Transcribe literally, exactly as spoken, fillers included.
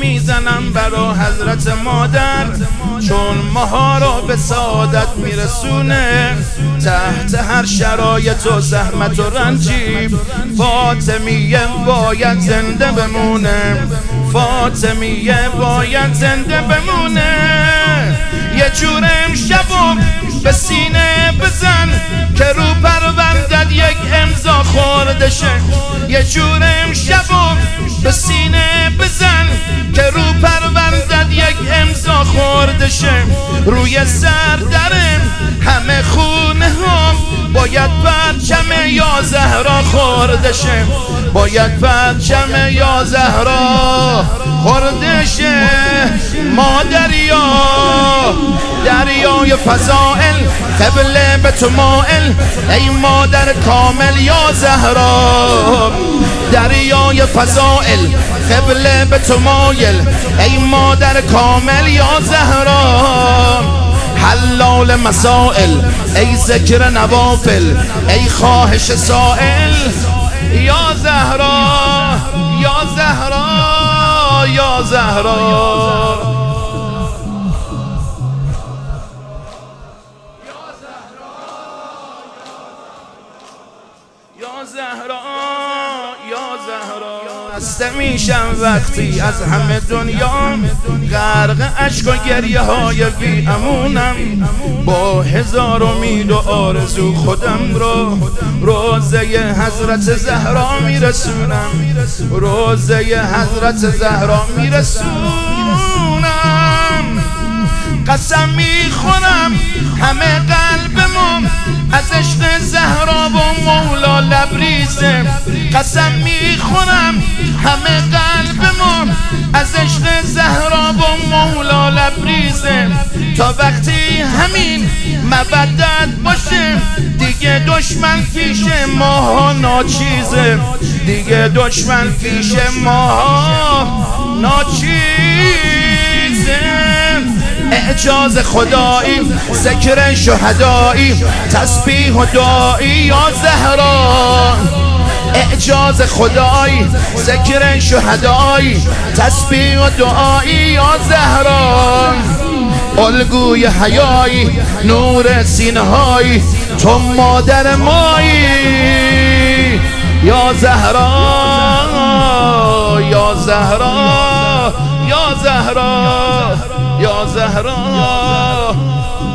میزنم برا حضرت مادر، چون ماها را به سعادت میرسونه تحت هر شرایط و زحمت و رنجی. فاطمیه باید زنده بمونه، فاطمیه باید زنده بمونه. یه جور امشبم به سینه بزن که رو پروندت یک امضا خورده شه. یه جور امشبم به سینه بزن که رو پروندت یک امضا خورده شه. روی سر درم همه خونه هم باید پرچم یا زهرا خورده شه، باید پرچم یا زهرا خورده شه. ما دریا دریای فضائل قبله به تو مائل، ای مادر کامل یا زهرا. دریای فضائل قبله به تو مایل، ای مادر کامل یا زهرا. حلال مسائل ای ذکر نوافل، ای خواهش سائل یا زهرا، یا زهرا، یا زهرا. یا زهرا، یا زهرا. خسته میشم وقتی از همه دنیا غرق اشک و گریه های بی امونم. با هزار امید و آرزو خودم رو روزه حضرت زهرا میرسونم، روزه حضرت زهرا میرسونم. قسم میخورم همه قلبمون از عشق زهرا و مولا لبریزه. قسم میخورم همه قلبمون از عشق زهرا و مولا لبریزه. تا وقتی همین مودت باشه دیگه دشمن پیش ماها ناچیزه، دیگه دشمن پیش ماها ناچیزه. اعجاز خدایی، ذکر شهدایی، تسبیح و دعایی یا زهرا. اعجاز خدایی، ذکر شهدایی، تسبیح و دعایی یا زهرا. الگوی حیایی، نور سینه‌هایی، تو مادر مایی یا زهرا، یا زهرا، یا زهرا، یا زهرا.